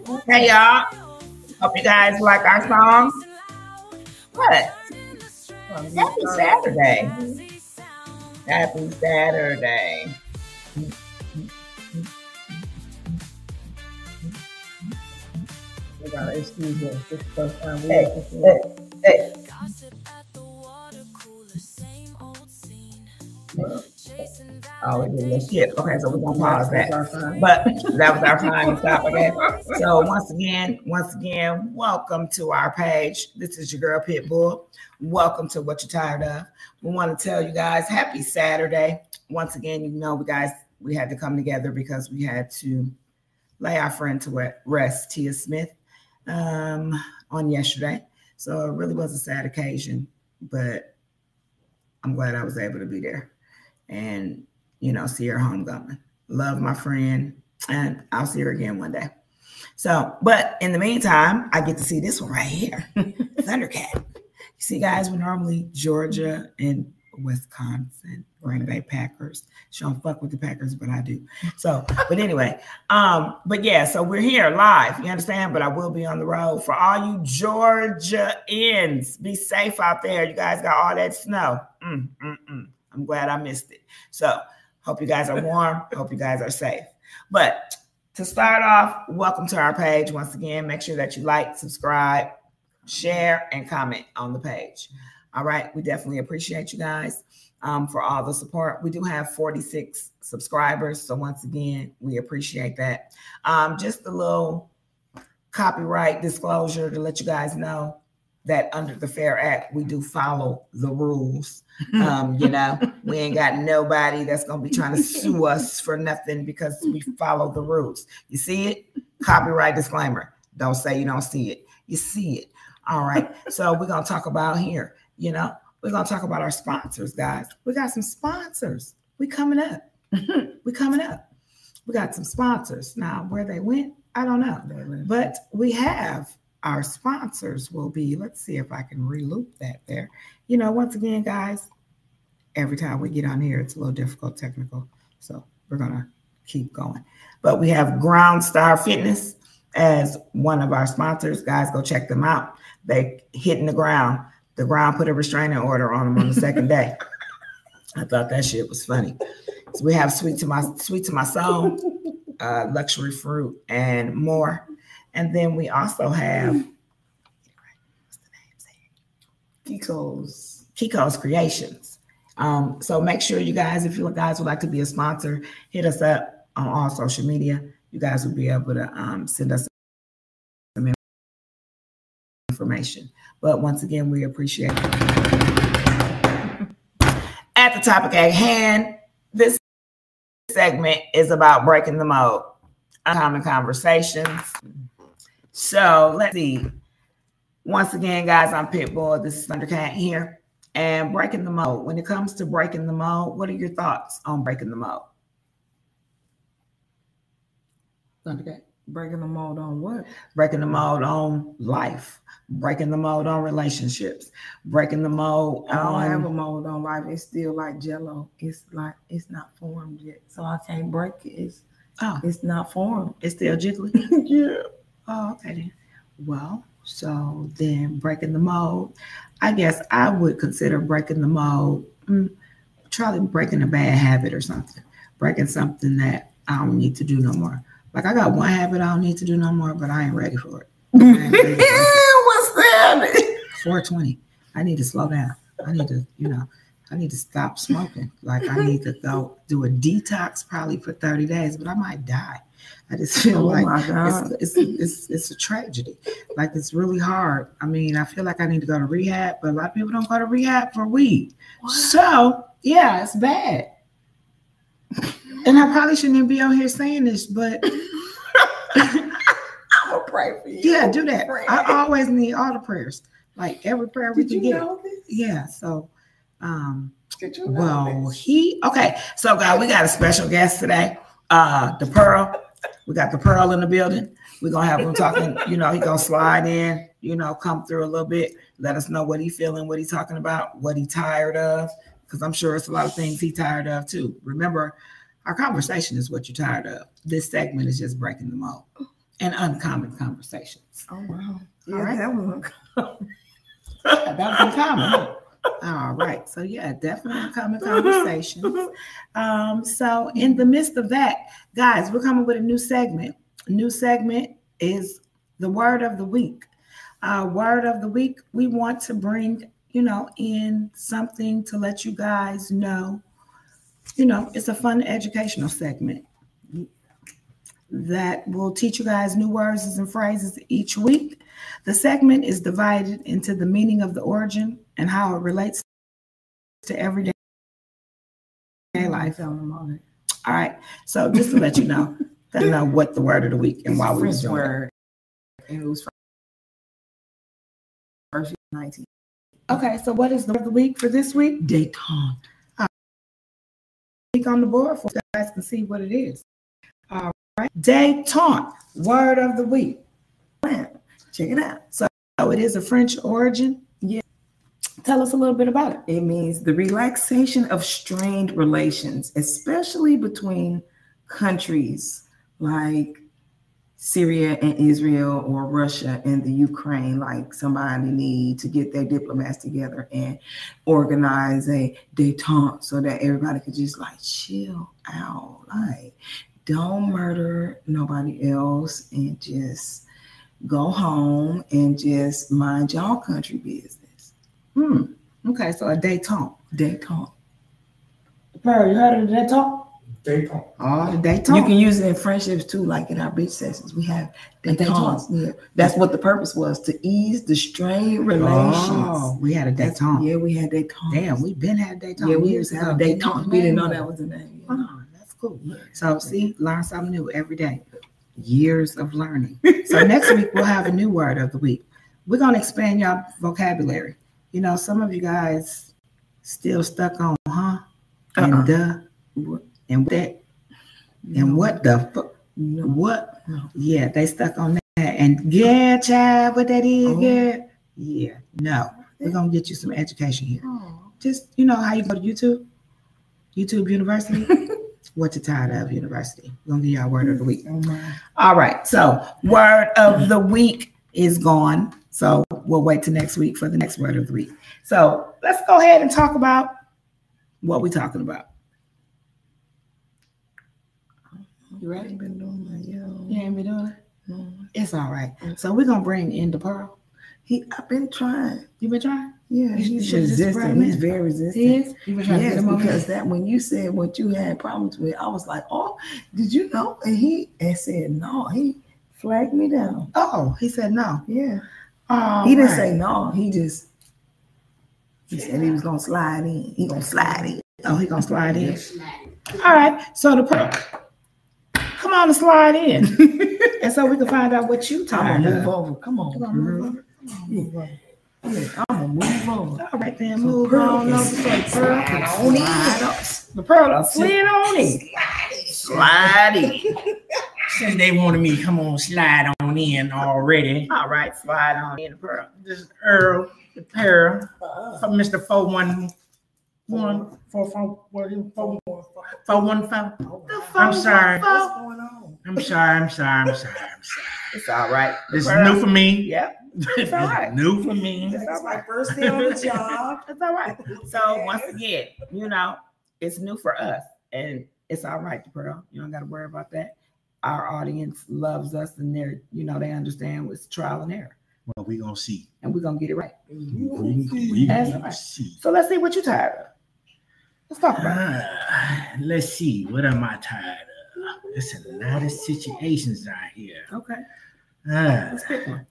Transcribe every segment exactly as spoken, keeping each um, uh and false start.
Hey y'all, hope you guys like our song. What? Happy Saturday. Happy Saturday. Excuse me. This is the first time we Hey, hey, hey. Oh, we did this shit. Okay, so we're gonna pause that. But that was our time to stop. Okay. So once again, once again, welcome to our page. This is your girl Pitbull. Welcome to What You're Tired Of. We want to tell you guys happy Saturday. Once again, you know, we guys we had to come together because we had to lay our friend to rest, Tia Smith, um, on yesterday. So it really was a sad occasion, but I'm glad I was able to be there and, you know, see her homecoming. Love my friend, and I'll see her again one day. So, but in the meantime, I get to see this one right here, Thundercat. You see, guys, we're normally Georgia and Wisconsin, Green Bay Packers. She don't fuck with the Packers, but I do. So, but anyway, um, but yeah, so we're here live, you understand? But I will be on the road. For all you Georgians, be safe out there. You guys got all that snow. Mm, mm, mm. I'm glad I missed it. So, hope you guys are warm. Hope you guys are safe. But to start off, welcome to our page. Once again, make sure that you like, subscribe, share, and comment on the page. All right. We definitely appreciate you guys um, for all the support. We do have forty-six subscribers. So once again, we appreciate that. Um, just a little copyright disclosure to let you guys know that under the Fair Act, we do follow the rules. Um, you know, we ain't got nobody that's going to be trying to sue us for nothing because we follow the rules. You see it? Copyright disclaimer. Don't say you don't see it. You see it. All right. So we're going to talk about here. You know, we're going to talk about our sponsors, guys. We got some sponsors. We coming up. we coming up. We got some sponsors. Now, where they went, I don't know. But we have our sponsors will be, let's see if I can re-loop that there. You know, once again, guys, every time we get on here, it's a little difficult technical. So we're going to keep going. But we have Ground Star Fitness as one of our sponsors. Guys, go check them out. They hitting the ground. The ground put a restraining order on them on the second day. I thought that shit was funny. So we have Sweet to My Sweet to My Soul, uh, Luxury Fruit, and more. And then we also have what's the name? Kiko's Kiko's Creations. Um, so make sure you guys, if you guys would like to be a sponsor, hit us up on all social media. You guys will be able to um, send us some information. But once again, we appreciate it. At the topic at hand, this segment is about breaking the mold, uncommon conversations. So let's see. Once again, guys, I'm Pitbull. This is Thundercat here. And breaking the mold. When it comes to breaking the mold, what are your thoughts on breaking the mold? Thundercat. Breaking the mold on what? Breaking the mold on life. Breaking the mold on relationships. Breaking the mold I don't on... have a mold on life. It's still like Jello. It's like it's not formed yet, so I can't break it. It's oh, it's not formed. It's still jiggly. Yeah. Oh, okay then. Well, so then breaking the mold. I guess I would consider breaking the mold. Mm, try breaking a bad habit or something. Breaking something that I don't need to do no more. Like I got one habit I don't need to do no more, but I ain't ready for it. Ready for it. What's that? four twenty. I need to slow down. I need to, you know, I need to stop smoking. Like I need to go do a detox probably for thirty days, but I might die. I just feel oh like it's, it's, it's, it's, it's a tragedy. Like it's really hard. I mean, I feel like I need to go to rehab, but a lot of people don't go to rehab for weed. What? So yeah, it's bad. And I probably shouldn't even be on here saying this, but I'm gonna pray for you. Yeah, do that. Pray. I always need all the prayers. Like every prayer we Did can you get. Know this? Yeah. So, um, Did you know well, this? he okay. So, guys, we got a special guest today. Uh, the Pearl. We got the Pearl in the building. We're gonna have him talking. You know, he gonna slide in. You know, come through a little bit. Let us know what he feeling, what he talking about, what he tired of. Because I'm sure it's a lot of things he tired of too. Remember, our conversation is what you're tired of. This segment is just breaking the mold. and uncommon conversations. Oh, wow. Yeah, All right. that was uncommon. Yeah, that was uncommon. Huh? All right. So, yeah, definitely uncommon conversations. Um, so, in the midst of that, guys, we're coming with a new segment. A new segment is the word of the week. Uh, word of the week, we want to bring, you know, in something to let you guys know, you know, it's a fun educational segment that will teach you guys new words and phrases each week. The segment is divided into the meaning of the origin and how it relates to everyday life. All right. So just to let you know, to know what the word of the week and why we was doing word. And it was first nineteen. Okay, so what is the word of the week for this week? Detente. Uh, week on the board for you guys can see what it is. All right. Detente, word of the week. Check it out. So, so it is a French origin. Yeah. Tell us a little bit about it. It means the relaxation of strained relations, especially between countries like Syria and Israel or Russia and the Ukraine. Like somebody need to get their diplomats together and organize a detente so that everybody could just like chill out. Like don't murder nobody else and just go home and just mind y'all country business. Hmm. Okay, so a detente. Detente. Pearl, you heard of the detente? Detente. Oh, the detente. You can use it in friendships too, like in our beach sessions. We have detente. Yeah, that's what the purpose was, to ease the strained relations. Oh, we had a detente. Yeah, we had detente. Damn, we been had a detente. Yeah, we used to have a detente. We didn't know that was the name. You know? Oh, that's cool. So see, learn something new every day. Years of learning. So next week we'll have a new word of the week. We're gonna expand your vocabulary. You know, some of you guys still stuck on huh and uh-uh. duh and that and no. what the fuck no. what no. Yeah, they stuck on that and yeah, child, what that is, oh. yeah, yeah. No, we're gonna get you some education here. Oh. Just you know how you go to YouTube, YouTube University. What you're tired of, University. We're gonna give you our word of the week. Oh All right. So word of the week is gone. So we'll wait till next week for the next word of the week. So let's go ahead and talk about what we're talking about. You ready? I ain't been doing my, you know. You ain't been doing it? No. It's all right. So we're gonna bring in the Pearl. He I've been trying. You been trying? Yeah, he's resistant. He's very resistant. He is? You been trying yes, to get him because that when you said what you had problems with, I was like, oh, did you know? And he and said no. He flagged me down. Oh, he said no. Yeah. Oh, he didn't right. say no. He just he said he was gonna slide in. He gonna slide in. Oh, he gonna slide in. All right. So the Pearl, come on and slide in, and so we can find out what you talking about. Move over. Come on, Come on, move over. Come on, move over. Yeah, I'm gonna move over. All right, then, so move Pearl on over. So the Pearl can on in. The Pearl done slid on in. Slide in. Since they wanted me to come on, slide on in already. All right, slide on in, Pearl. This is Earl, the Pearl, from Mister Four One One Four Four Four Four Four One Four. I'm sorry. What's going on? I'm sorry. I'm sorry. I'm sorry. I'm sorry. It's all right. This is new for me. Yep. It's all right. New for me. That's all right. My first day on the job. It's all right. So once again, you know, it's new for us, and it's all right, Pearl. You don't got to worry about that. Our audience loves us, and they're, you know, they understand it's trial and error. Well, we're gonna see, and we're gonna get it right. We, we That's right. See. So let's see what you're tired of. Let's talk about uh, it. Let's see. What am I tired of? There's a lot of situations out here. Okay. Uh, let's pick one.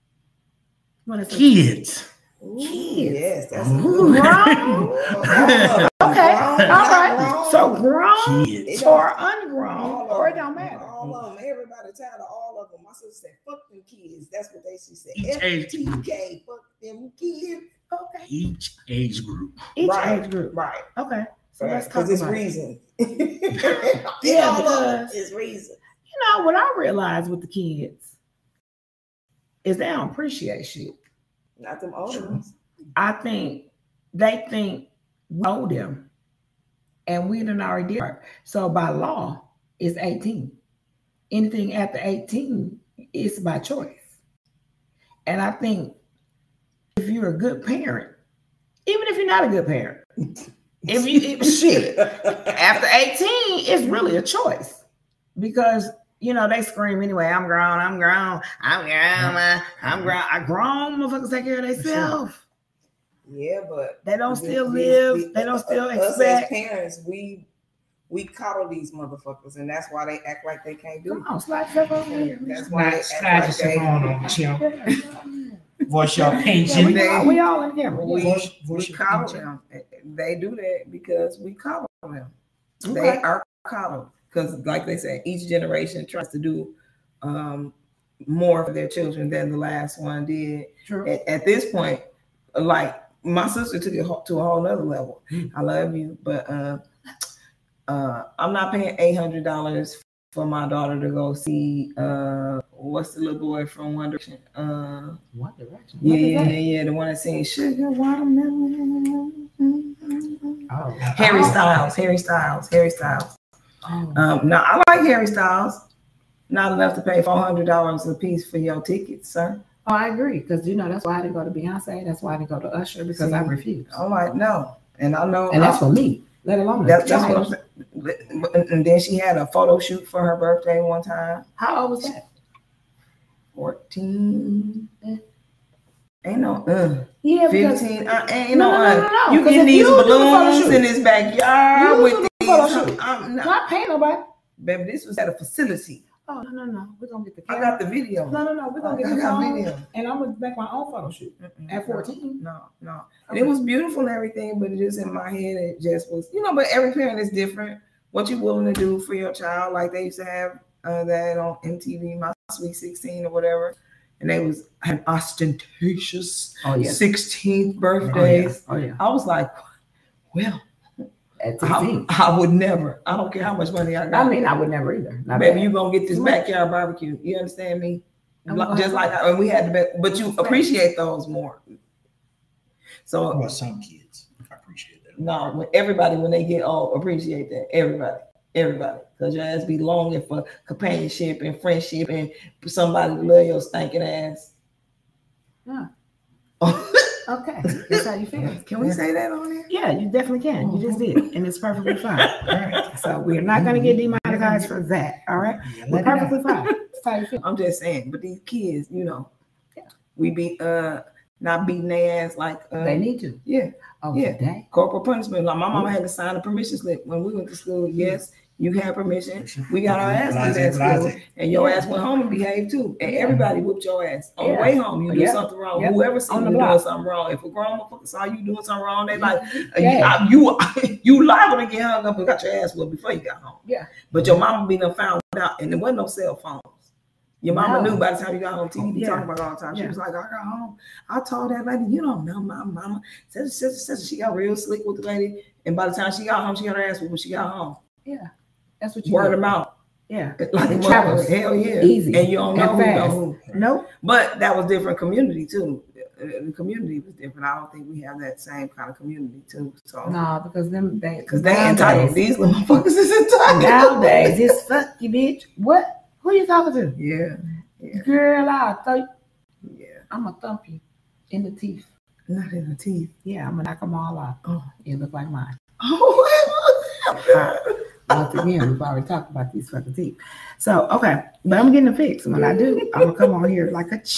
Kids. Ooh, kids. Yes, that's Ooh. Grown. Okay. All right. Grown. So grown kids. Or ungrown, or it don't matter. All of them. Everybody tired of all of them. My sister said, "Fuck them kids." That's what they she said. Each F T K. Fuck them kids. Okay. Each age group. Each right. age group. Right. Okay. So right. let's talk about it's it. reason. Yeah, because it's reason. You know what I realized with the kids is they don't appreciate shit. Not them older ones. I think they think we owe them, and we done already did. So by law, it's eighteen. Anything after eighteen, it's by choice. And I think if you're a good parent, even if you're not a good parent, if you if, shit after eighteen, it's really a choice because you know they scream anyway. I'm grown. I'm grown. I'm grown. I'm grown. I grown motherfuckers take care of themselves. Yeah, but they don't we, still we, live. We, they don't still us expect. As parents, we we coddle these motherfuckers, and that's why they act like they can't do it. Come on, slide yourself over here. That's why they slide yourself on them, Jim. Voice your opinion. Yeah, we, we all in here. We, voice, voice we coddle them. They do that because we coddle them. Okay. They are coddled because, like they said, each generation tries to do um, more for their children than the last one did. True. At, at this point, like my sister took it to a whole nother level. Mm. I love you, but uh, uh, I'm not paying eight hundred dollars for my daughter to go see uh, what's the little boy from One Direction? Uh, One Direction. Yeah, yeah, yeah, the one that sings Sugar Watermelon. Oh. Harry Styles, Harry Styles, Harry Styles. Oh. Um, now I like Harry Styles. Not enough to pay four hundred dollars a piece for your tickets, sir. Oh, I agree, because you know that's why I didn't go to Beyonce. That's why I didn't go to Usher because See, I refused. I'm like, no, and I know, and that's for me. Let alone that, that's what I'm saying. And then she had a photo shoot for her birthday one time. How old was that? fourteen. Ain't no uh. Yeah, fifteen. Uh, ain't no, no, no, no, no, no. You getting these you balloons in his backyard you with these. I'm I'm not, not paying nobody. Baby, this was at a facility. Oh no no no, we're gonna get the camera. I got the video. No no no, we're gonna I get the video, and I'm gonna make my own photo shoot Mm-mm, at fourteen. No no, okay. It was beautiful and everything, but it just in my head it just was, you know. But every parent is different. What you willing to do for your child? Like they used to have uh, that on M T V, My Sweet sixteen or whatever, and they was an ostentatious oh, yes. sixteenth birthdays. Oh yeah. oh yeah. I was like, well. I, I would never. I don't care how much money I got. I mean, I would never either. Not Baby, you gonna get this backyard barbecue. You understand me? Like, just like I, and we had the best, but you appreciate those more. So, well, some kids I appreciate that. No, when everybody when they get old appreciate that. Everybody, everybody, because your ass be longing for companionship and friendship and somebody to love your stinking ass. Yeah. Okay, that's how you feel. Can we say that on there? Yeah, you definitely can. You just did, and it's perfectly fine. All right. So we're not going to get demonetized for that. All right, yeah, we're perfectly fine. That's how you feel. I'm just saying, but these kids, you know, yeah. we be uh not beating their ass like uh, they need to. Yeah. Oh, yeah. Today? Corporal punishment. Like my mama had to sign a permission slip when we went to school. Yes. You had permission. We got our ass beat at school, and your ass went home and behaved too. And everybody whooped your ass on yeah. the way home. You do yeah. something wrong. Yeah. Whoever seen you doing something wrong. If a grown motherfucker saw you doing something wrong, they like yeah. you. You liable to get hung up and got your ass whooped before you got home. Yeah. But your mama be done found out, and there wasn't no cell phones. Your mama no. knew by the time you got home. T V be yeah. talking about it all the time. She yeah. was like, I got home. I told that lady, you don't know my mama. Said, said, said, she got real slick with the lady, and by the time she got home, she got her ass whooped when she got home. Yeah. That's what you word them out. Yeah. Like it travels. Hell yeah. Easy. And you don't know who know who. Nope. But that was different community too. The community was different. I don't think we have that same kind of community too. So no, because them they because they entitled. These little motherfuckers is entitled. Nowadays, it's fuck you, bitch. What? Who you talking to? Yeah. yeah. Girl, I'll thump you. Yeah. I'm gonna thump you in the teeth. Not in the teeth. Yeah, I'm gonna knock them all out. Oh, you look like mine. Oh. Once again, we've already talked about these fucking teeth. So, okay, but I'm getting a fix. When I do, I'm gonna come on here like a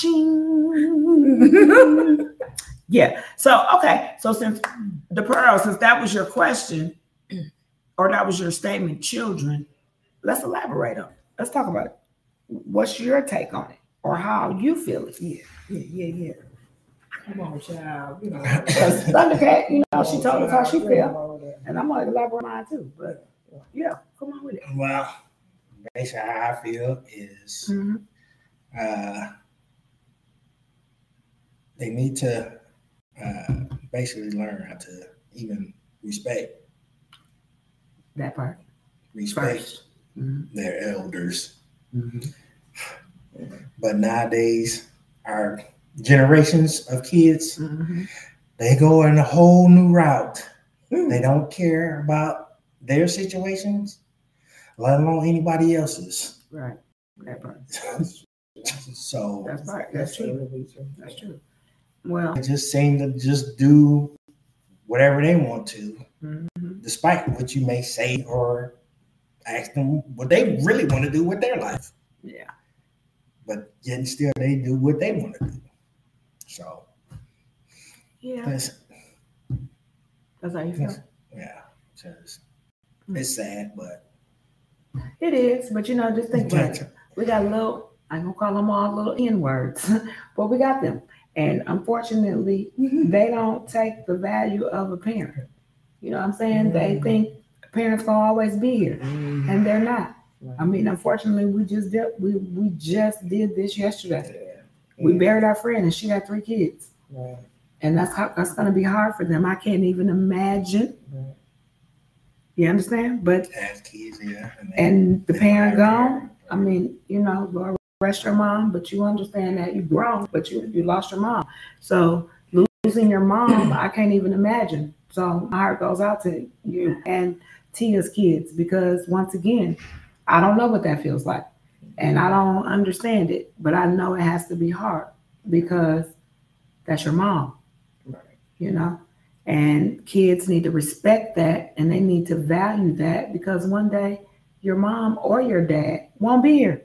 ching. Yeah. So, okay. So since the pearl, since that was your question, or that was your statement, children, let's elaborate on it. Let's talk about it. What's your take on it, or how you feel it? Yeah, yeah, yeah, yeah. Come on, child. You know, because Thundercat, you know, she told us how she felt, and I'm gonna elaborate on it too. But yeah, come on with it. Well, basically how I feel is mm-hmm. uh, they need to uh, basically learn how to even respect that part. Respect mm-hmm. their elders. Mm-hmm. But nowadays, our generations of kids, mm-hmm. they go in a whole new route. Mm-hmm. They don't care about their situations, let alone anybody else's. Right. That part. So that's right. That's true. That's true. Well, they just seem to just do whatever they want to, mm-hmm. despite what you may say or ask them what they really want to do with their life. Yeah. But yet still they do what they want to do. So yeah. That's, that's how you feel. Yeah. Just, it's sad, but it is. But you know, just think about it. We got little, I'm gonna call them all little N-words, but we got them. And unfortunately, mm-hmm. they don't take the value of a parent. You know what I'm saying? Mm-hmm. They think parents gonna always be here, mm-hmm. and they're not. Right. I mean, unfortunately, we just did we we just did this yesterday. Yeah. We buried our friend, and she had three kids, right. and that's how that's gonna be hard for them. I can't even imagine. Right. You understand? But have kids, yeah, and, and the parent gone. I mean, you know, Lord rest your mom, but you understand that you grown, but you you lost your mom. So losing your mom, I can't even imagine. So my heart goes out to you and Tia's kids, because once again, I don't know what that feels like, and I don't understand it, but I know it has to be hard because that's your mom, right. You know, and kids need to respect that, and they need to value that, because one day your mom or your dad won't be here.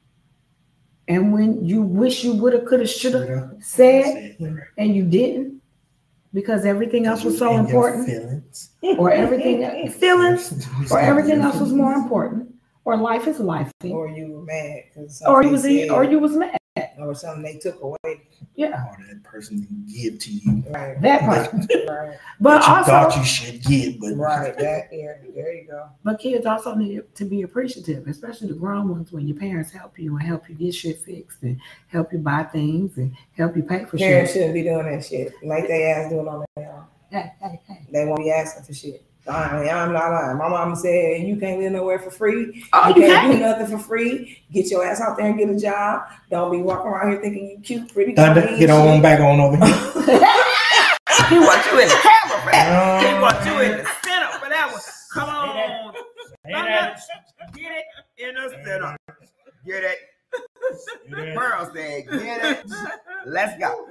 And when you wish you would have, could have, should have said, and you didn't, because everything else was so important, or everything feelings, or everything else was more important, or life is life, or you were mad, or you was said, or you was mad, or something they took away. Yeah, or that person didn't give to you. Right. That part. Right. But that you also, thought you should get, but right. That yeah, there you go. But kids also need to be appreciative, especially the grown ones, when your parents help you and help you get shit fixed and help you buy things and help you pay for parents shit. Parents shouldn't be doing that shit like they ass doing on their own. Hey, hey, hey. They won't be asking for shit. I mean, I'm not lying. My mama said you can't live nowhere for free. Oh, you, you can't can. do nothing for free. Get your ass out there and get a job. Don't be walking around here thinking you cute, pretty. Thunder, get on shit. Back on over here. He wants you in the camera for that. He wants you in the center for that one. Come on. Thunder, get it in the center. Get it. Pearl said, get it. Let's go.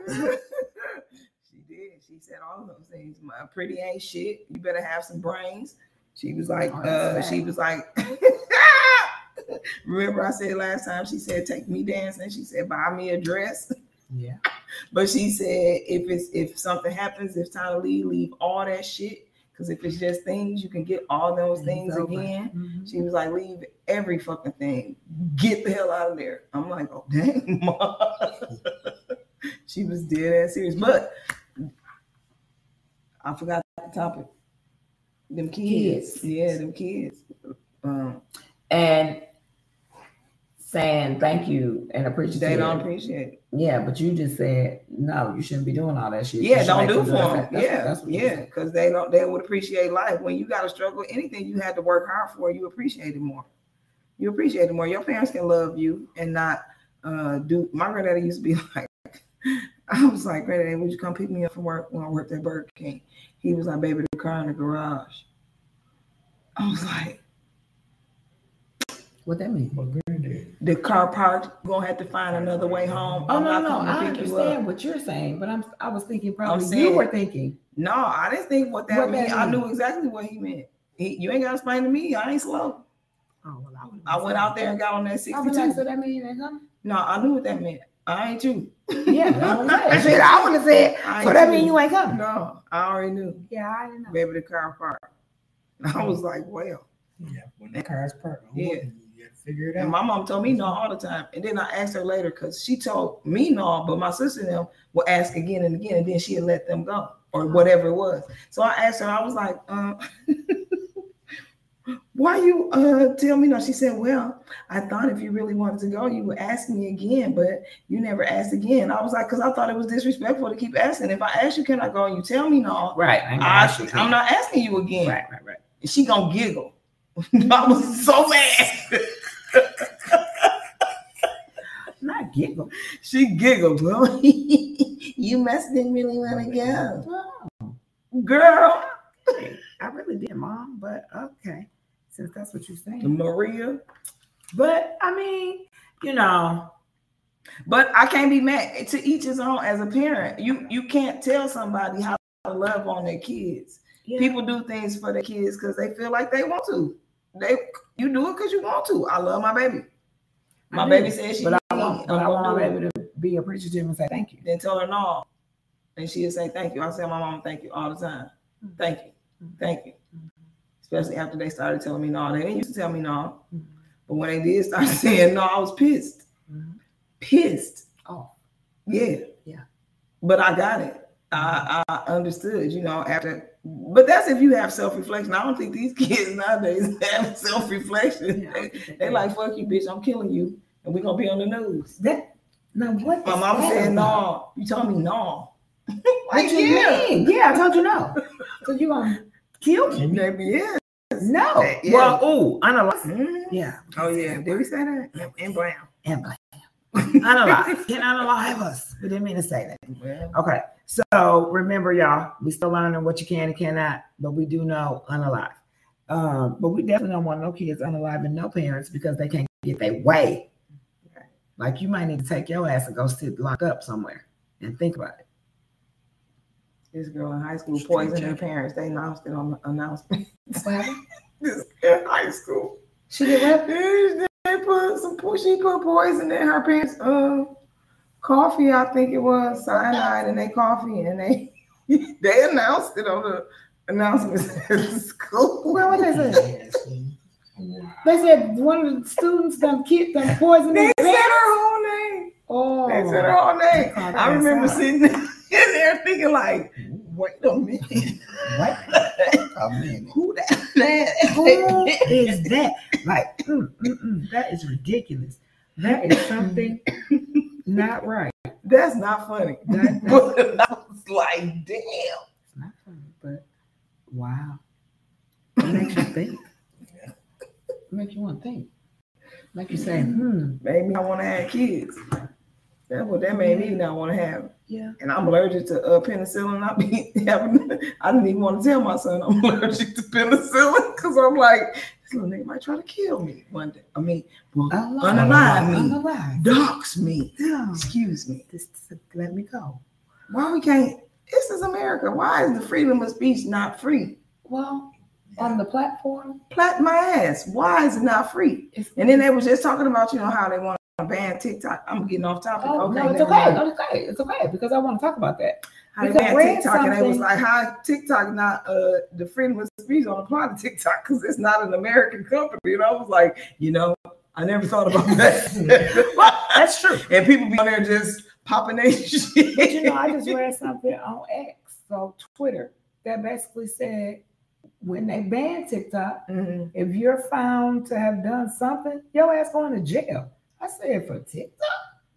She said all of those things. My pretty ain't shit. You better have some brains. She was like, oh, uh, she was like, remember I said last time, she said, take me dancing. She said, buy me a dress. Yeah. But she said, if it's if something happens, if time to leave, leave all that shit. Because if it's just things, you can get all those things it's again. Mm-hmm. She was like, leave every fucking thing. Get the hell out of there. I'm like, oh, dang, Mom. She was dead ass serious. But I forgot the topic. Them kids. kids. Yeah, them kids. Um, and saying thank you and appreciate They don't appreciate it. Yeah, but you just said, no, you shouldn't be doing all that shit. Yeah, don't do for them. That's yeah, that's what yeah, because they don't. They would appreciate life. When you got to struggle, anything you had to work hard for, you appreciate it more. You appreciate it more. Your parents can love you and not uh, do. My granddaddy used to be like, I was like, Granddaddy, would you come pick me up from work when I worked at Burger King? He was like, baby, the car in the garage. I was like, what that mean? The car parked, gonna have to find another way home. Oh, I'm no, not no, I pick you understand up. what you're saying, but I'm I was thinking probably I'm saying, you were thinking. No, I didn't think what that what meant. That I mean? knew exactly what he meant. He, you ain't gotta explain to me. I ain't slow. Oh, well, I, I went out there and got on that sixty-two. Like, so that mean you ain't coming? No, I knew what that meant. I ain't you. Yeah, I said I would have said. So that mean you ain't coming? No, I already knew. Yeah, I didn't know. Baby, the car parked. I was like, well. Yeah, when the car's parked. Yeah. You have to figure it out. And my mom told me no all the time. And then I asked her later because she told me no, but my sister and them would ask again and again, and then she'd let them go or whatever it was. So I asked her, I was like, uh, why you uh, tell me no? She said, well, I thought if you really wanted to go, you would ask me again, but you never asked again. I was like, because I thought it was disrespectful to keep asking. If I ask you, can I go? And you tell me no. Right. I, I'm not asking you again. Right, right, right. And she gonna giggle. I was so mad. Not giggle. She giggled. Well, you must didn't really want to go. Oh. Girl. I really did, Mom, but okay. Since that's what you're saying. Maria. But I mean, you know, But I can't be mad. To each his own. As a parent, you you can't tell somebody how to love on their kids. Yeah. People do things for their kids because they feel like they want to. They you do it because you want to. I love my baby. My I baby says she. But I want, but I want my baby to be appreciative and say thank you. Then tell her no, and she'll say thank you. I say my mom thank you all the time. Thank you, thank you. Especially after they started telling me no. They didn't used to tell me no, but when they did start saying no, I was pissed. Pissed. Oh, yeah, yeah. But I got it. I, I understood, you know, after, but that's if you have self-reflection. I don't think these kids nowadays have self-reflection. Yeah, they, they like, fuck you, bitch, I'm killing you, and we're gonna be on the news. That now what? My mom said no. You told me no. Like, what you yeah. mean? Yeah, I told you no. So you gonna kill me? Maybe yeah. No. Yeah. Well, ooh, unalive. Mm-hmm. Yeah. Oh yeah. Did we say that? And brown. And black. Unalive. Can unalive us? We didn't mean to say that. Well, okay. So remember, y'all, we still learning what you can and cannot, but we do know unalive. Um, but we definitely don't want no kids unalive and no parents because they can't get their way. Okay. Like you might need to take your ass and go sit locked up somewhere and think about it. This girl in high school poisoned her parents. They announced it on the announcement. What happened? This girl in high school. She did what? They put some she put poison in her parents' uh, coffee, I think it was, cyanide in their coffee, and they they announced it on the announcements at school. Well, what they said? They said one of the students done kid done poisoned. They said her whole name. Oh, they said her whole name. I remember sitting in there thinking like, wait a minute. What? A minute. Who that man? Who is that? Like, mm, mm, mm, that is ridiculous. That is something not right. That's not funny. That, but I was like, damn. It's not funny, but wow. It makes you think. It makes you want to think. Like you say, hmm. Made me not want to have kids. That's what that made me not want to have. Yeah. And I'm allergic to uh, penicillin. I be having, I didn't even want to tell my son I'm allergic to penicillin because I'm like, this little nigga might try to kill me one day. I mean, well, unalive me, unalive. dox me. Yeah. Excuse me. Just let me go. Why we can't? This is America. Why is the freedom of speech not free? Well, on the platform, plat my ass. Why is it not free? It's, and then they was just talking about, you know, how they want to ban TikTok. I'm getting off topic. Oh, okay, no, it's okay. No, it's okay. It's okay because I want to talk about that. How they ban TikTok, and they was like, how TikTok not uh the freedom of speech don't apply to TikTok because it's not an American company. And I was like, you know, I never thought about that. Well, that's true. And people be on there just popping their shit. But you know, I just read something on X, so Twitter, that basically said when they ban TikTok, mm-hmm. if you're found to have done something, your ass going to jail. I said, for TikTok?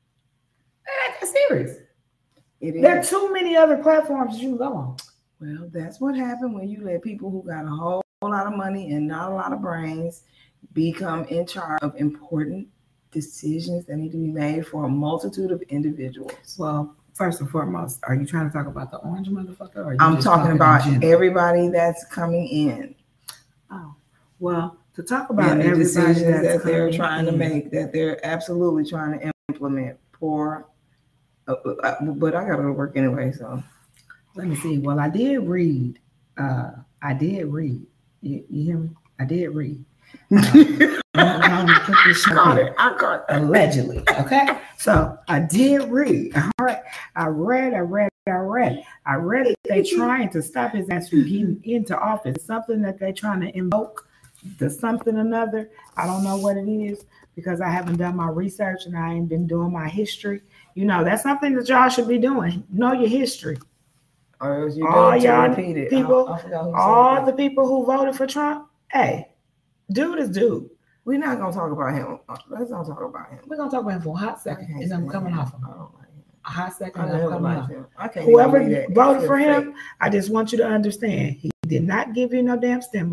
That's serious. It is. There are too many other platforms you can go on. Well, that's what happened when you let people who got a whole, whole lot of money and not a lot of brains become in charge of important decisions that need to be made for a multitude of individuals. Well, first and foremost, are you trying to talk about the orange motherfucker? Or are you I'm just talking, talking about everybody that's coming in. Oh, well, to talk about and the everybody decisions that they're trying in. to make, that they're absolutely trying to implement. Poor, uh, uh, but I gotta go to work anyway, so. Let me see. Well, I did read. Uh, I did read. You, you hear me? I did read. Uh, I'm gonna put this I got it. I got it. Allegedly. Okay. So I did read. All right. I read, I read, I read. I read it. They're trying to stop his ass from getting into office. It's something that they're trying to invoke to something or another. I don't know what it is because I haven't done my research and I ain't been doing my history. You know, that's something that y'all should be doing. Know your history. Or else you all don't y'all repeat it. people, I, I all the people who voted for Trump, hey, dude is dude. We're not gonna talk about him. Let's not talk about him. We're gonna talk about him for a hot second, and I'm coming off him. I don't like him. A hot second, I and I'm coming like off him. I can't Whoever that. voted for him, fake. I just want you to understand, he did not give you no damn stimulus.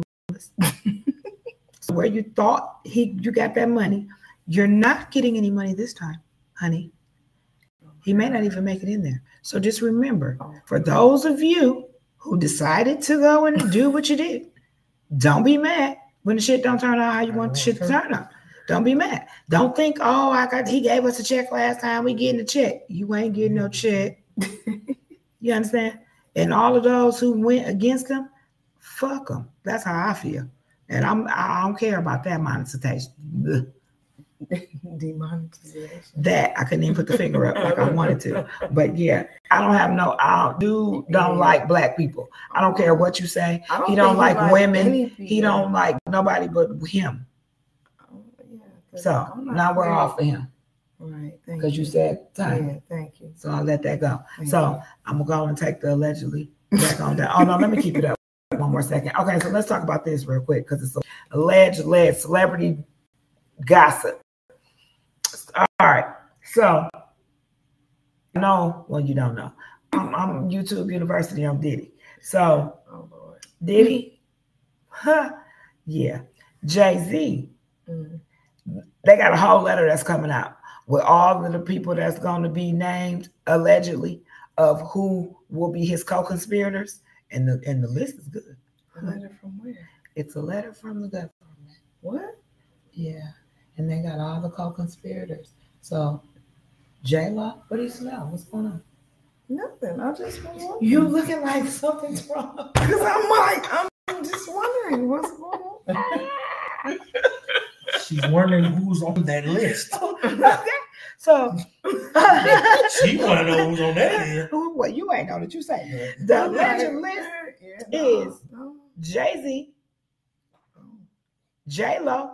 So where you thought he you got that money, you're not getting any money this time, honey. He may not even make it in there. So just remember, for those of you who decided to go and do what you did, don't be mad when the shit don't turn out how you want the shit to turn out. Don't be mad. Don't think, oh, I got he gave us a check last time. We getting a check. You ain't getting no check. You understand? And all of those who went against him, fuck them. That's how I feel. And I'm I don't care about that monetization. Ugh. Demonetization. That I couldn't even put the finger up like I wanted to. But yeah, I don't have no. I don't, dude don't like black people. I don't care what you say. Don't he don't like, like women. He don't like nobody but him. Oh, yeah, so now we're great. off of him. Right. Because you. you said time. Yeah, thank you. So I'll let that go. Thank so you. I'm gonna go and take the allegedly back on that. Oh no, let me keep it up one more second. Okay, so let's talk about this real quick because it's alleged, alleged celebrity gossip. All right, so no, well you don't know. I'm, I'm YouTube University on Diddy. So Oh Lord. Diddy, huh? Yeah, Jay-Z. Mm. They got a whole letter that's coming out with all of the people that's going to be named allegedly of who will be his co-conspirators, and the and the list is good. A letter from where? It's a letter from the government. What? Yeah, and they got all the co-conspirators. So, J-Lo, what do you smell? What's going on? Nothing. I just was wondering. You looking like something's wrong. Because I'm like, I'm just wondering what's going on. She's wondering who's on that list. Okay. So, She want to know who's on that list. well, you ain't know that you say the alleged list Yeah, no, is no. Jay-Z, J-Lo.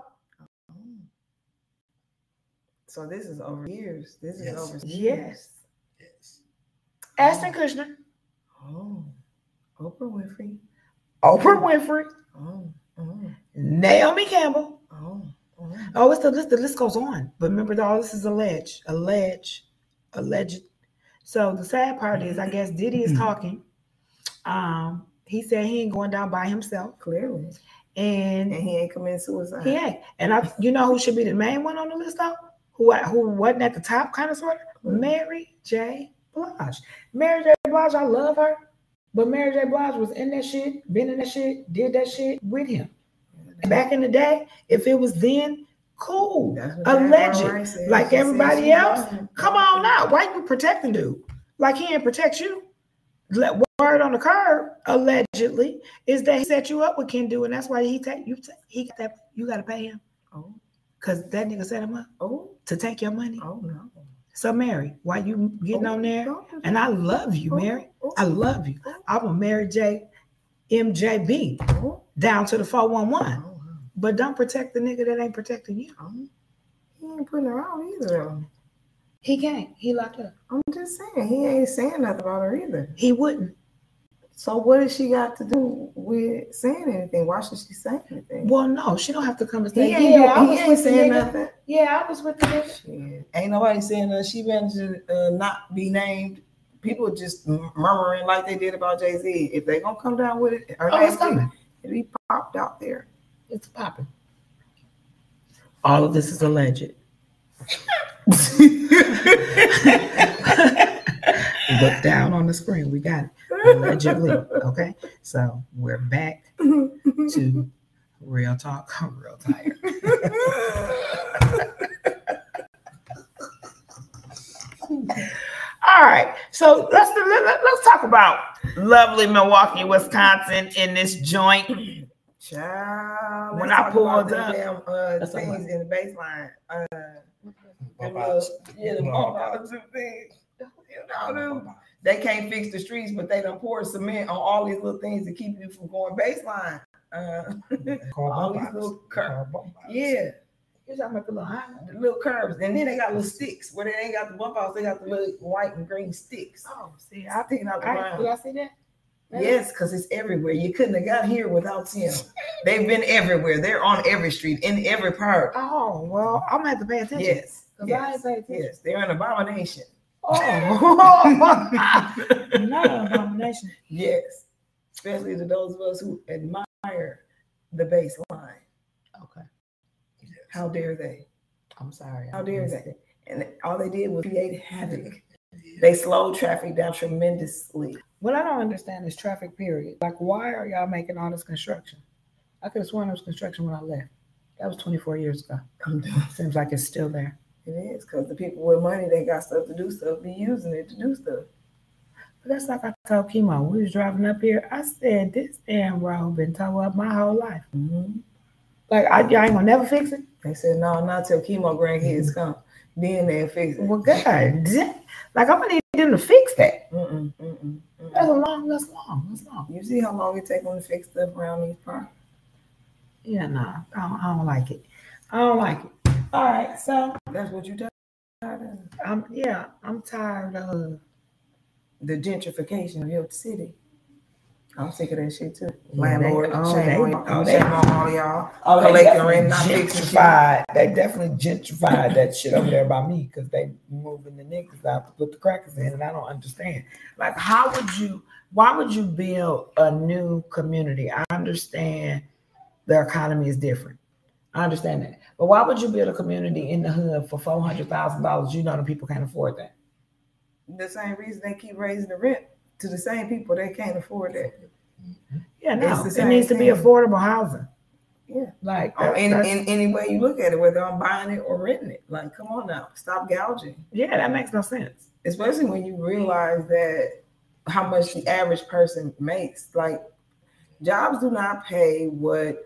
So this is over years. This is Yes. over years. Yes. Yes. Ashton Kutcher, Oh, Oprah Winfrey. Oprah Winfrey, Oh, oh, Naomi Campbell. oh, oh. Oh, it's the list. The list goes on. But remember, all this is alleged, alleged, alleged. So the sad part is, I guess Diddy is talking. Um, he said he ain't going down by himself, Clearly. and And he ain't committing suicide. he ain't. And I, you know, who should be the main one on the list though? Who who wasn't at the top, kind of sort of? Mary J. Blige. Mary J. Blige, I love her, but Mary J. Blige was in that shit, been in that shit, did that shit with him. Back in the day, if it was then, cool. That's what Diana Alleged. Rice said. Like She said everybody she else, loved him. come on now. Why you protecting dude? Like he ain't protect you. Let word on the curb, allegedly, is that he set you up with Kendu, and that's why he take you. Take, he got that. You got to pay him Oh, because that nigga set him up oh, to take your money. oh no. So Mary, why you getting Oh, on there? don't do And I love you, Oh, Mary. oh, I love you. oh, I'm a Mary J. M J B oh, down to the four one one. oh, But don't protect the nigga that ain't protecting you. oh. He ain't putting her out either. He can't. He locked up. I'm just saying, he ain't saying nothing about her either. He wouldn't. So what does she got to do with saying anything? Why should she say anything? Well, no, she don't have to come and say, He ain't, yeah, I do- was he ain't with the saying nigga. nothing. Yeah, I was with the nigga. Shit. Ain't nobody saying that. She better to uh, not be named. People just murmuring like they did about Jay-Z. If they gonna come down with it, or Oh, it's coming. it'll be popped out there. It's popping. All of this is alleged. Look down on the screen. We got it. Allegedly. Okay. So we're back to real talk. I'm real tired. All right. So let's let's talk about lovely Milwaukee, Wisconsin in this joint. Child, When let's I talk pulled about the up- damn uh, Let's talk things about- in the baseline. Uh, Bump them outs. little- yeah, the Bump bump outs. outs and things. You know, them, they can't fix the streets, but they done pour cement on all these little things to keep you from going baseline. Uh, all these little curves. Yeah, You're talking about the little high. the little curves, and then they got little sticks where they ain't got the bump outs. They got the little white and green sticks. Oh, see, I think out the I, ground. did I see that? Yes, because it's everywhere. You couldn't have got here without them. They've been everywhere. They're on every street, in every part. Oh, well, I'm gonna have to pay attention. Yes. Because I Yes. ain't pay attention. Yes. They're an abomination. Oh, not an abomination. Yes. Especially to those of us who admire the baseline. Okay, How dare they? I'm sorry. How dare they? And all they did was create havoc. They slowed traffic down tremendously. What I don't understand is traffic, period. Like, why are y'all making all this construction? I could have sworn there was construction when I left. That was twenty-four years ago. Seems like it's still there. It is, because the people with money, they got stuff to do stuff, be using it to do stuff. But that's like I told Chemo. We was driving up here. I said, this damn road been towed up my whole life. Mm-hmm. Like, I, y'all ain't gonna never fix it? They said, no, not till Chemo grandkids come. Then they'll fix it. Well, God, like, I'm gonna need them to fix that. Mm-mm, mm-mm, mm-mm. That's a long, that's long, that's long. You see how long it take them to fix stuff around these parts? Yeah, no, nah, I, don't, I don't like it. I don't like it. All right, so that's what you tired of? I'm, yeah, I'm tired of the gentrification of your city. I'm sick of that shit too. Yeah, Landlord, they, oh, shame, they, on, oh, shame they, on all y'all. Oh, they collecting rent, definitely not fixing gentrified. They definitely gentrified that shit over there by me because they moving the niggas out to put the crackers in, and I don't understand. Like, how would you? Why would you build a new community? I understand the economy is different. I understand that, but why would you build a community in the hood for four hundred thousand dollars? You know the people can't afford that. The same reason they keep raising the rent to the same people they can't afford that. Yeah, no, it needs to be thing. affordable housing. Yeah, like that, in, in any way you look at it, whether I'm buying it or renting it. Like, come on now, stop gouging. Yeah, that makes no sense. Especially when you realize that how much the average person makes. Like, jobs do not pay what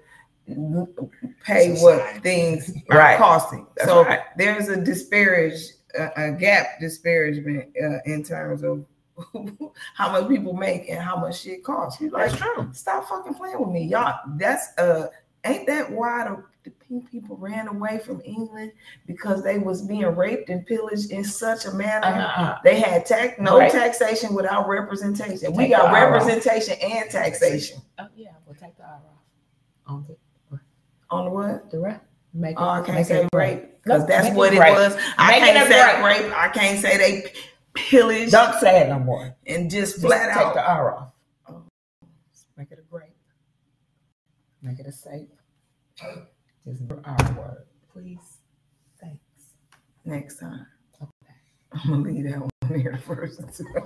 pay what things are right. costing. That's so right. There's a disparage, a, a gap disparagement uh, in terms of how much people make and how much shit costs. You like, that's true. Stop fucking playing with me, y'all. That's uh, ain't that why the, the pink people ran away from England, because they was being raped and pillaged in such a manner. Uh-huh. They had tax no right. taxation without representation. Take we got representation and taxation. Oh yeah, we'll take the R off on the on the what? The rape. Make it, oh, I can't make say it rape because nope, that's what it, it was. I make can't say rape. rape. I can't say they pillaged. Don't say it no more. And just, just flat take out. the R off. Oh. Make it a grape. Make it a safe. Just R word, please. Thanks. Next time. Okay. I'm gonna leave that one here first.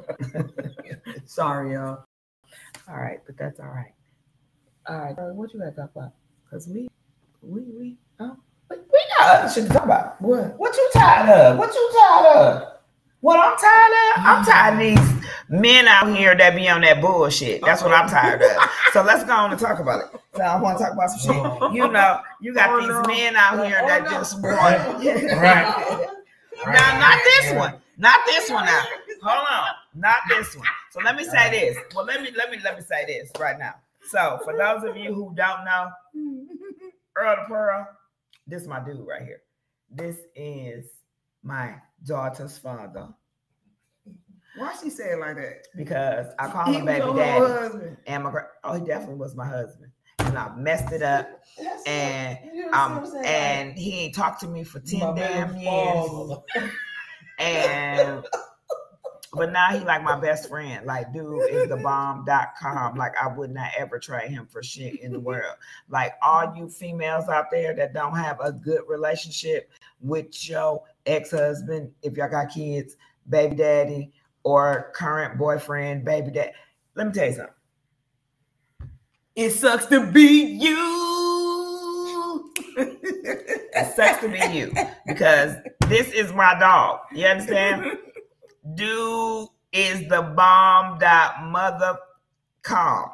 Sorry, y'all. All right, but that's all right. All right, uh, what you got to talk about? Because we, we, we, oh, we, we got other shit to talk about. What? What you tired of? What you tired of? What I'm tired of? I'm tired of these men out here that be on that bullshit. That's what I'm tired of. So let's go on and talk about it. So I want to talk about some shit. You know, you got oh, these no. men out here oh, that no. just want. Right. Now, not this one. Not this one now. Hold on. Not this one. So let me say this. Well, let me let me let me say this right now. So for those of you who don't know, Earl the Pearl, this is my dude right here. This is my daughter's father. Why she say it like that? Because I call him baby daddy. And my oh, he definitely was my husband. And I messed it up. That's and um and he ain't talked to me for ten my damn years. And but now he like my best friend. Like, dude is the bomb dot com. Like, I would not ever trade him for shit in the world. Like, all you females out there that don't have a good relationship with your ex-husband, if y'all got kids, baby daddy, or current boyfriend, baby dad. Let me tell you something. It sucks to be you. It sucks to be you. Because this is my dog. You understand? Dude is the bomb dot mother com.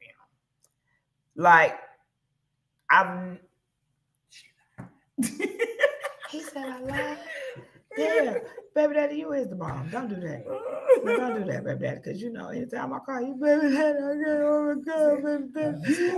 Like, I'm. He said I lied. Yeah, baby daddy, you is the bomb. Don't do that. No, don't do that, baby daddy, because you know, anytime I call you baby daddy, I get over God, baby daddy.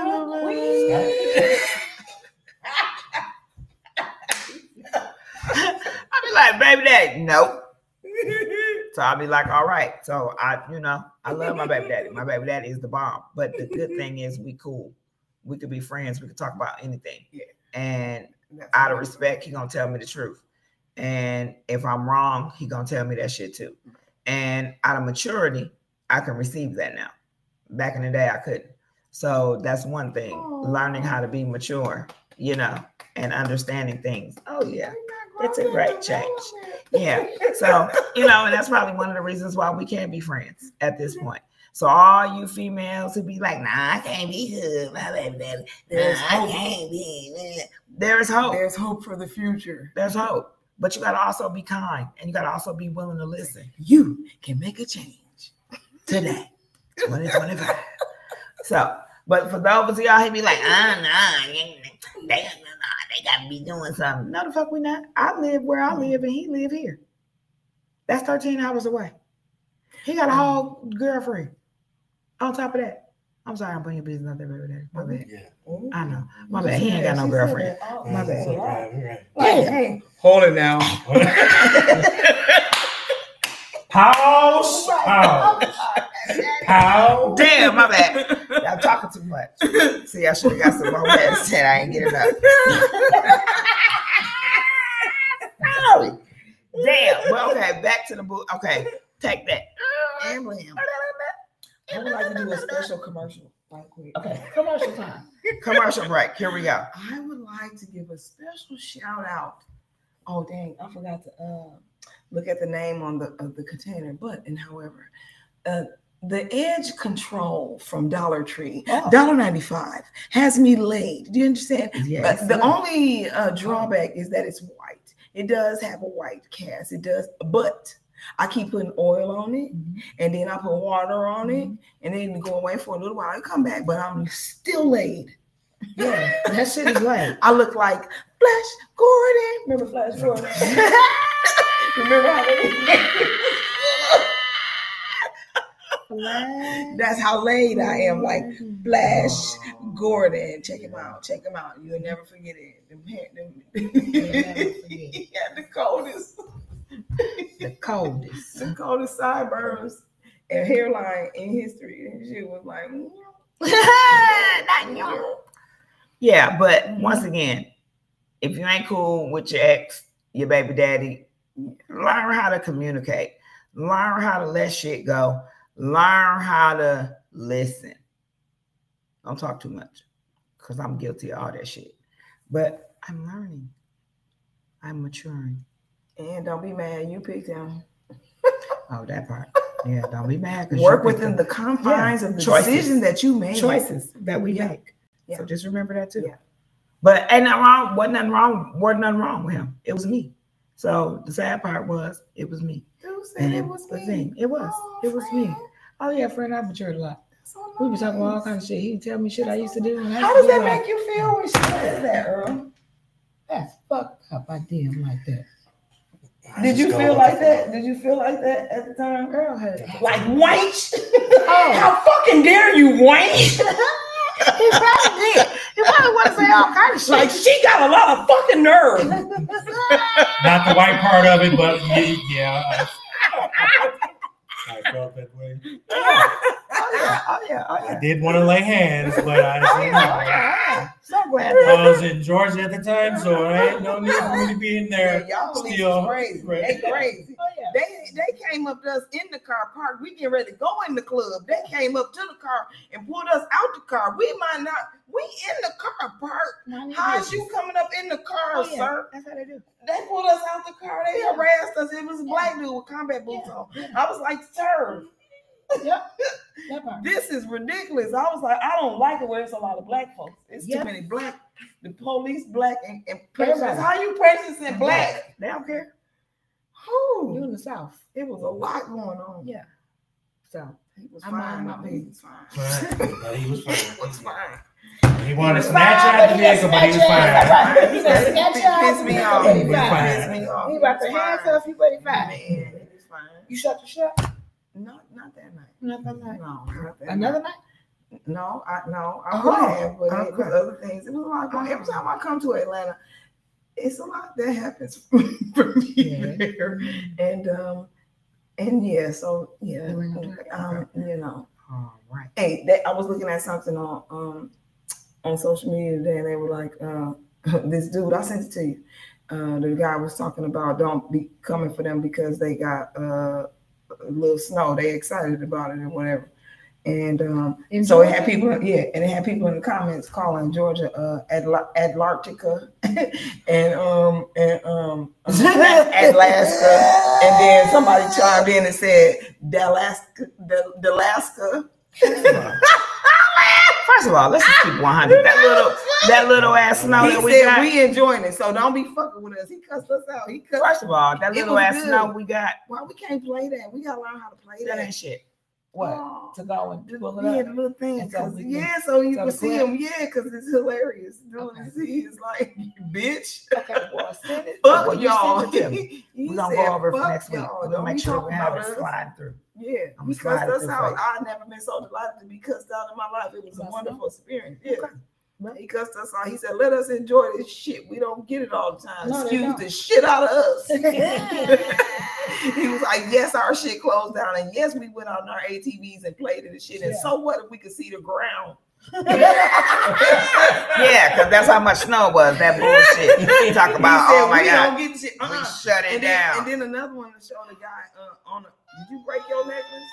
I be like, baby daddy, nope. So I'll be like, all right. So I, you know, I love my baby daddy. My baby daddy is the bomb. But the good thing is we cool. We could be friends. We could talk about anything. Yeah. And That's out of respect, he gonna tell me the truth. And if I'm wrong, he gonna tell me that shit too. And out of maturity, I can receive that now. Back in the day, I couldn't. So that's one thing. Aww. Learning how to be mature, you know, and understanding things. Oh yeah. It's a great change. Yeah. So, you know, and that's probably one of the reasons why we can't be friends at this point. So all you females who be like, nah, I can't be hood, my baby daddy. Nah, I can't be. There's hope. There's hope for the future. There's hope. But you got to also be kind, and you got to also be willing to listen. You can make a change today, twenty twenty-five. So, but for those of y'all who be like, ah, nah, they, nah, they got to be doing something. No, the fuck we not. I live where I live, and he live here. That's thirteen hours away. He got a whole girlfriend. On top of that, I'm sorry, I'm putting your business out there, baby daddy. My bad. Yeah. I know. My bad. He ain't got no girlfriend. My bad. Right, right. Hey, hey. Hold it now. Pause. Pause. Pause. Damn, my bad. Y'all talking too much. See, I should have got some more meds and I ain't get enough. Sorry. Damn. Well, okay, back to the book. Okay, take that. Emblem. I would like to do a special commercial right quick. Okay, commercial time. Commercial break. Here we go. I would like to give a special shout out. Oh dang, I forgot to uh, look at the name on the of the container. But and however, uh, the Edge Control from Dollar Tree, one dollar ninety-five, has me laid. Do you understand? Yes. But the only uh, drawback is that it's white. It does have a white cast. It does, but I keep putting oil on it, mm-hmm. and then I put water on mm-hmm. it, and then it go away for a little while. I come back, but I'm still laid. Yeah, that shit is laid. I look like Flash Gordon. Remember Flash Gordon? Remember how they That's how laid I am, like Flash Gordon. Check him out. Check him out. You'll never forget it. Them, them, yeah, the coldest. The coldest. The coldest sideburns and hairline in history. And she was like, yeah, but once again, if you ain't cool with your ex, your baby daddy, learn how to communicate. Learn how to let shit go. Learn how to listen. Don't talk too much, because I'm guilty of all that shit. But I'm learning. I'm maturing. And don't be mad you picked him. Oh, that part. Yeah, don't be mad. Work within the confines yeah. of the choices. Decision that you made. Choices that we yeah. make. Yeah. So just remember that too. Yeah. But ain't nothing wrong. Wasn't nothing wrong. Wasn't nothing wrong with him. It was me. So the sad part was it was me. Who said it was me? Thing. It was. Oh, it was friend. me. Oh yeah, friend, I've matured a lot. So nice. We be talking about all kinds of shit. He tell me shit That's I used to do. And How does that like, make you feel when she says that, Earl? That's fucked up. I did him like that. Did you feel like that? Did you feel like that at the time? Girl had like wench? Oh. How fucking dare you, wench? He probably did. He probably want to say all kinds of shit. Like she got a lot of fucking nerve. Not the white part of it, but yeah, yeah I, I felt that way. Oh yeah, oh yeah, oh yeah. I did want to lay hands, but I oh, yeah, oh, yeah. So glad I was in Georgia at the time, so I ain't no need for me to be in there. Yeah, y'all still crazy. They crazy. Oh, yeah. They they came up to us in the car park. We getting ready to go in the club. They came up to the car and pulled us out the car. We might not. We in the car park. How's you coming up in the car, oh, yeah. sir? That's how they do. They pulled us out the car. They yeah. harassed us. It was a black dude with combat boots yeah. on. I was like, sir. Yep. This is ridiculous. I was like, I don't like it where it's a lot of black folks. It's yep. too many black. The police black and, and precious. How you precious and black? They don't care. Who? You in the South. It was a lot going on. Yeah. So he was I'm fine. I mean, he was fine. Right. He was fine. He was fine. He wanted to snatch out the vehicle, but he was fine. He gonna snatch out. Piss me off. He piss me off. He about to handcuff you, but he fine. Man, he was fine. You shut the shut? No, not that night. Not that night. No, not that Another night. night? No, I no, I oh, would have, but okay. it was other things. It was a lot going. Every time I come to Atlanta, it's a lot that happens for me yeah. there. And um, and yeah, so yeah, um, you know. All right. Hey, they, I was looking at something on um on social media today, and they were like, uh, this dude, I sent it to you. Uh, the guy was talking about don't be coming for them because they got uh. a little snow. They excited about it or whatever. And um, In so it had Georgia? people, yeah, and it had people in the comments calling Georgia uh, Atla- Atlantica and um and um Alaska, and then somebody chimed in and said Dalaska, Dalaska. First of all, let's just keep one hundred. That little, that little ass snow He that we said got. we enjoying it, so don't be fucking with us. He cussed us out. He cussed. First of all, that It little was ass good. snow we got. Why we can't play that? We gotta learn how to play That that. ain't shit. What? Oh. To go and pull it Yeah, up. the little thing. And so 'cause- we can- yeah, so you so can the see clip- him. Yeah, because it's hilarious. Doing Okay. this, he is like, bitch. Okay, well, send it. Fuck Well, you y'all. send it to me. He We're gonna said, go over it for "Fuck next week. y'all. We're Don't gonna make be sure we talking have about it us." sliding through. Yeah, I'm he sliding cussed us through out. for I've never been so delighted to be cussed out in my life. It was a Cussed wonderful out? experience. Yeah. Okay. Well, He cussed us out. He said, let us enjoy this shit. We don't get it all the time. No, they Excuse don't. the shit out of us. He was like, yes, our shit closed down. And yes, we went on our A T Vs and played it and shit. And Yeah. so what if we could see the ground? yeah, because that's how much snow was. That bullshit. You talk about, He said, oh my we god, don't get shit. we Uh-uh. shut it And then, down. and then another one to show the guy uh, on the, did you break your necklace?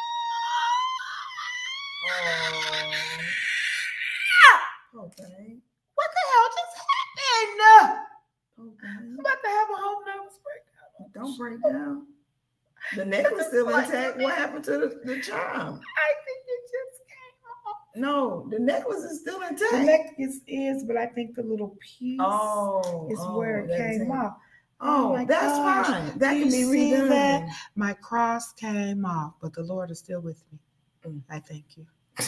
Oh. Okay. What the hell just happened? Okay. I'm about to have a whole nervous breakdown. Don't break down. The necklace still intact. What happened to the, the charm? I think it just came off. No, the necklace is still intact. The necklace is, but I think the little piece oh, is oh, where it that's came it. off. Oh, my that's gosh. fine. That Do can you be see redone. that? My cross came off, but the Lord is still with me. Mm. I thank you.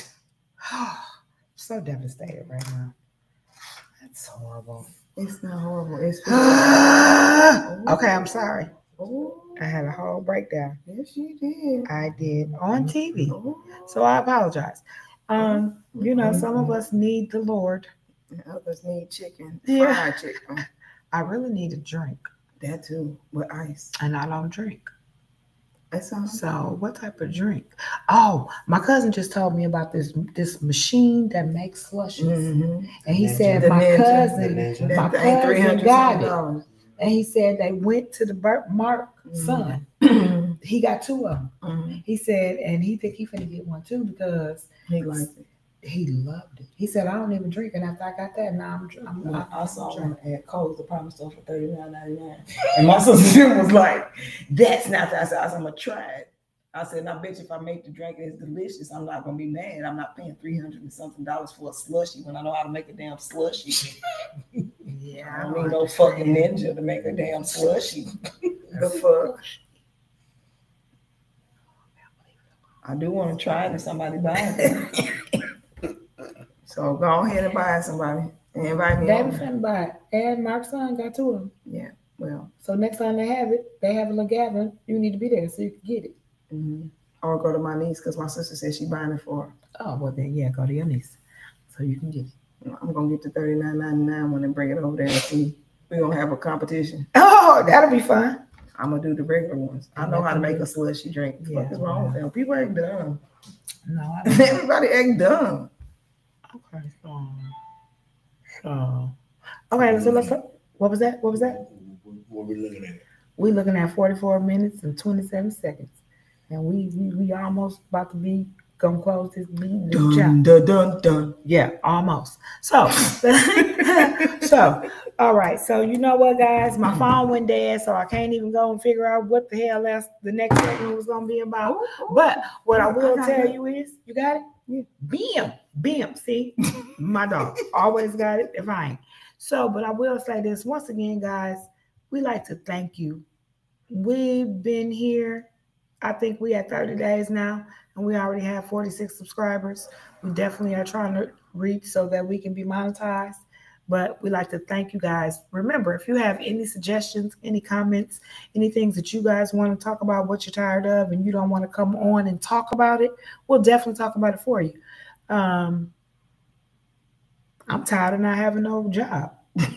So devastated right now. That's horrible. It's not horrible. It's Okay, I'm sorry. Oh, I had a whole breakdown. yes, you did. I did on T V. Oh. So I apologize. Um, you know, some of us need the Lord. And others need chicken. Yeah. Fried chicken. I really need a drink, That too, with ice. and I don't drink. That's all. So what type of drink? Oh, my cousin just told me about this this machine that makes slushies. Mm-hmm. And he Ninja. said The my Ninja. cousin, The Ninja. my That thing, three cousin hundred got it. dollars. And he said they went to the Burt Mark Mhm. son. Mm-hmm. He got two of them. Mm-hmm. He said, and he think he finna get one too because He likes it. he loved it. He said, I don't even drink, and after I got that, now I'm, dr- I'm, I, I'm I saw drink. one at Kohl's department store for thirty-nine ninety-nine. And my sister was like, that's not that. I said, I said, I'm going to try it. I said, and I bet you if I make the drink and it's delicious, I'm not going to be mad. I'm not paying three hundred and something dollars for a slushy when I know how to make a damn slushy. Yeah, I don't need no fucking ninja to make a damn slushy. The fuck? I do want to try it if somebody buys it. So go ahead and buy it, somebody. And invite me David over. finna buy it. And Mark's son got two of them. Yeah, well. So next time they have it, they have a little gathering, you need to be there so you can get it. Mm-hmm. Or go to my niece because my sister said she buying it for her. Oh, well then, yeah, go to your niece so you can get it. I'm gonna get the thirty-nine ninety-nine one and bring it over there and see. We're gonna have a competition. Oh, that'll be fun. I'm gonna do the regular ones. I know how to make a slushy drink. What the fuck Yeah. is wrong with them? People act dumb. No, I don't. Everybody act dumb. Okay, so, so, okay, so let's, what was that? What was that? What we looking at? We looking at forty-four minutes and twenty-seven seconds. And we, we, we almost about to be, gonna close this meeting. this Dun, job. dun, dun, dun. Yeah, almost. So, so, all right. So you know what, guys? My phone went dead, so I can't even go and figure out what the hell else the next segment was gonna be about. But what I will got tell it. you is, you got it? Yeah. Bam, bam. See, my dog always got it. If I ain't. So, but I will say this once again, guys. We like to thank you. We've been here. I think we had thirty days now, and we already have forty-six subscribers. We definitely are trying to reach so that we can be monetized. But we like to thank you guys. Remember, if you have any suggestions, any comments, any things that you guys want to talk about, what you're tired of, and you don't want to come on and talk about it, we'll definitely talk about it for you. Um, I'm tired of not having no job.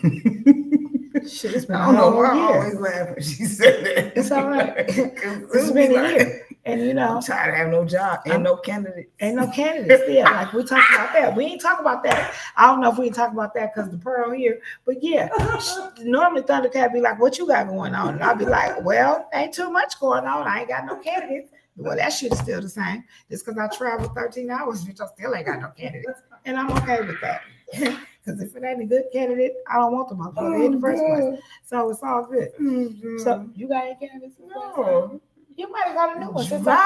Shit, it's been I a don't know whole why I year. always laugh when she said that. It's all right. 'Cause It's we been a like, year. And you know, I'm tired of having no job and I'm- no candidate. ain't no candidates there. Like we talked about that. We ain't talk about that. I don't know if we talk about that because the Pearl here, but yeah. Normally Thundercat be like, "What you got going on?" And I'll be like, "Well, ain't too much going on. I ain't got no candidates." Well, that shit is still the same. Just because I traveled thirteen hours, bitch, I still ain't got no candidates. And I'm okay with that. Because if it ain't a good candidate, I don't want them motherfucker in the first place. So it's all good. Mm-hmm. So you got any candidates? No. You might have got a new one since Dry.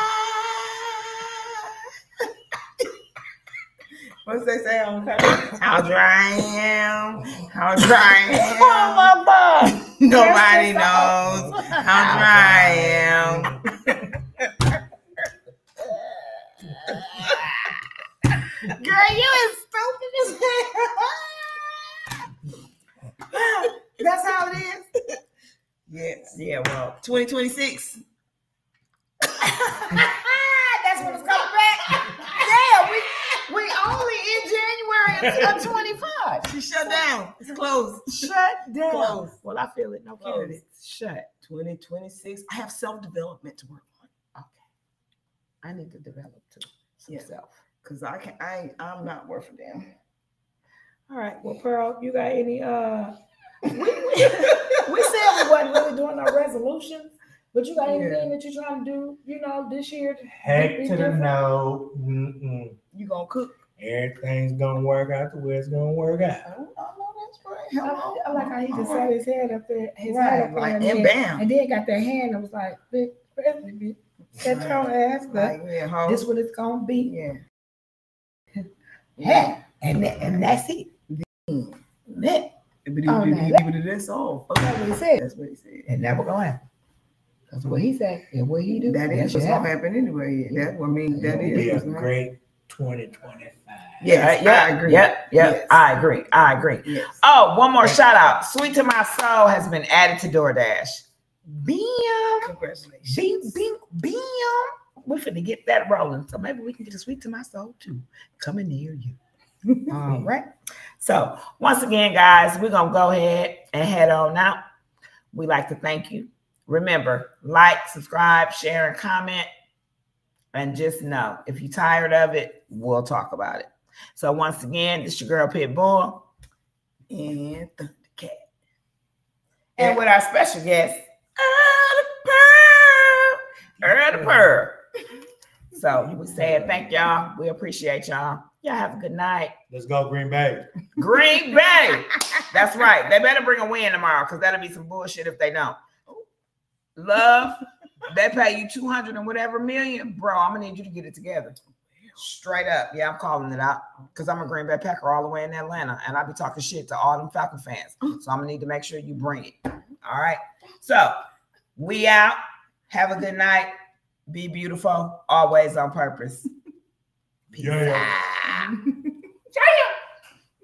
I What's they say on camera? came. How dry I am. How dry I am. Oh my God. Nobody knows how dry I am. Girl, you is stupid as hell. That's how it is. Yes. Yeah, well, twenty twenty-six. That's when it's coming back. Yeah, we we only in January of twenty-five. She shut down. It's closed. Shut down. Closed. Well, I feel it. No Closed. candidates. Shut. twenty twenty-six. I have self-development to work on. Okay. I need to develop too. Some Yeah. self. Cause I can I ain't- I'm not worth a damn. All right. Well, Pearl, you got any uh we, we, we said we wasn't really doing no resolutions, but you got anything that you're trying to do, you know, this year? Heck to the no. Mm-mm. You gonna cook? Everything's gonna work out the way it's gonna work out. Oh, oh no, that's right. I, Hello. I like how he just All set right. his head up there, his Right, head up like, there, and then- bam. and then got that hand and was like, "Big president, bitch, set your ass up. Like, yeah, ho. This what it's gonna be." yeah. Yeah, and that, and that's it. That, Oh, That's all. that's what he said. That's what he said. And never gonna happen. That's what he said. And what he do. That is should what's gonna happen anyway. That I mean, that It'll be is. a great twenty twenty-five. Yes, yeah, I agree. Yeah, yeah, Yes. I agree. I agree. Yes. Oh, one more shout out. Sweet to My Soul has been added to DoorDash. Bam, Congratulations. bing, bing, bam. We're finna get that rolling. So maybe we can get a Sweet to My Soul too. Coming near you. All right. So once again, guys, we're gonna go ahead and head on out. We like to thank you. Remember, like, subscribe, share, and comment. And just know, if you're tired of it, we'll talk about it. So once again, this is your girl Pitbull And Thundercat. and with our special guest, Earl the Pearl. Earl the Pearl. So we said thank y'all. We appreciate y'all. Y'all have a good night. Let's go, Green Bay. Green Bay. That's right. They better bring a win tomorrow because that'll be some bullshit if they don't. Love, they pay you two hundred and whatever million. Bro, I'm going to need you to get it together. Straight up. Yeah, I'm calling it out because I'm a Green Bay Packer all the way in Atlanta and I be talking shit to all them Falcon fans. So I'm going to need to make sure you bring it. All right. So we out. Have a good night. Be beautiful. Always on purpose. Peace Yeah, yeah. out.